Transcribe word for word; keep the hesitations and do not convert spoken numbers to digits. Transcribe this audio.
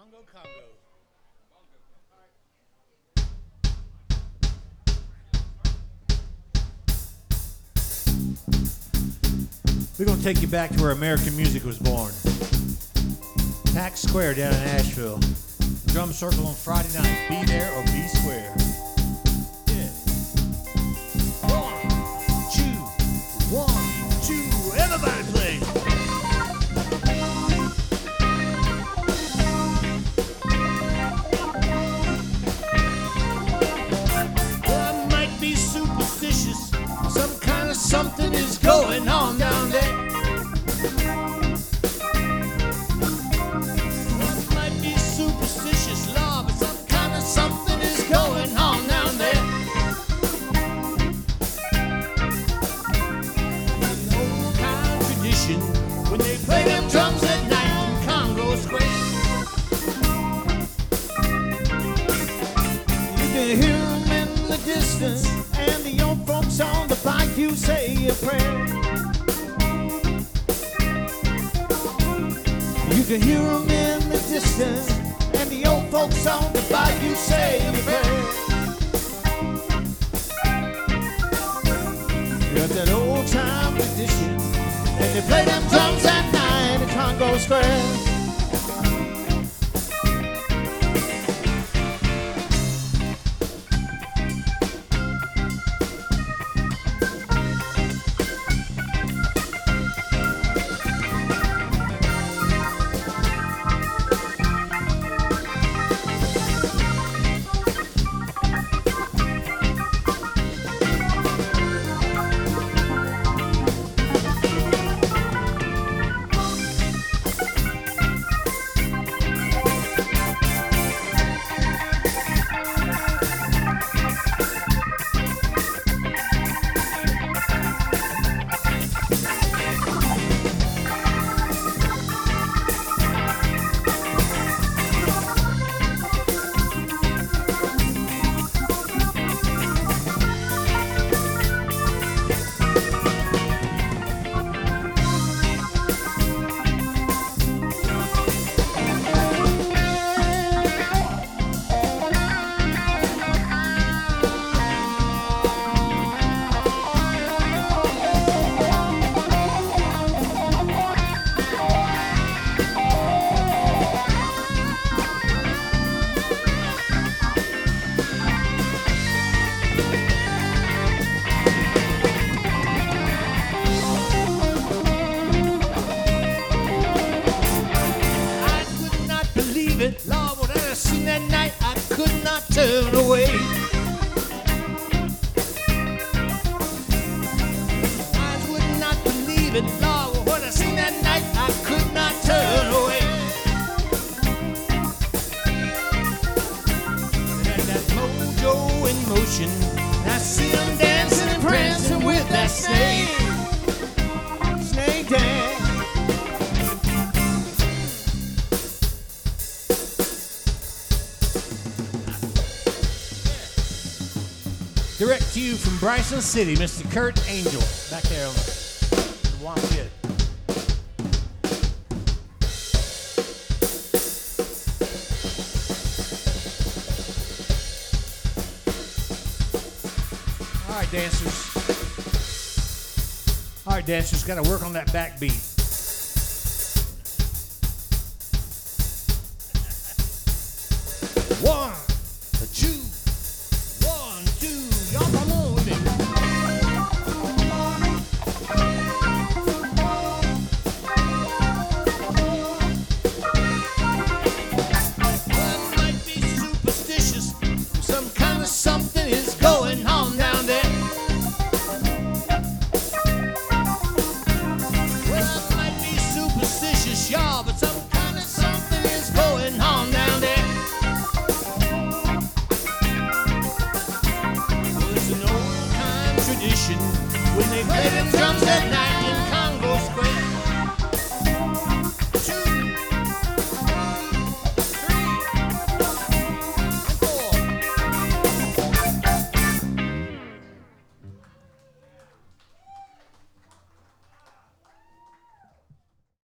We're going to take you back to where American music was born. Pack Square down in Asheville. Drum circle on Friday night. Be there or be square. Yeah. One, two, one, two. Everybody play. Well, I might be superstitious. Some kind of something is going on down there. And the old folks on the bayou say a prayer. You can hear them in the distance, and the old folks on the bayou say a prayer. Got that old time tradition, and they play them drums at night in Congo Square. Turn away. I would not believe it, Lord. What I seen that night, I could not turn away. And that mojo in motion, I see them dancing and prancing with that snake, snake dance. Direct to you from Bryson City, Mister Kurt Angel, back there on the Wampitt. All right, dancers. All right, dancers, got to work on that backbeat.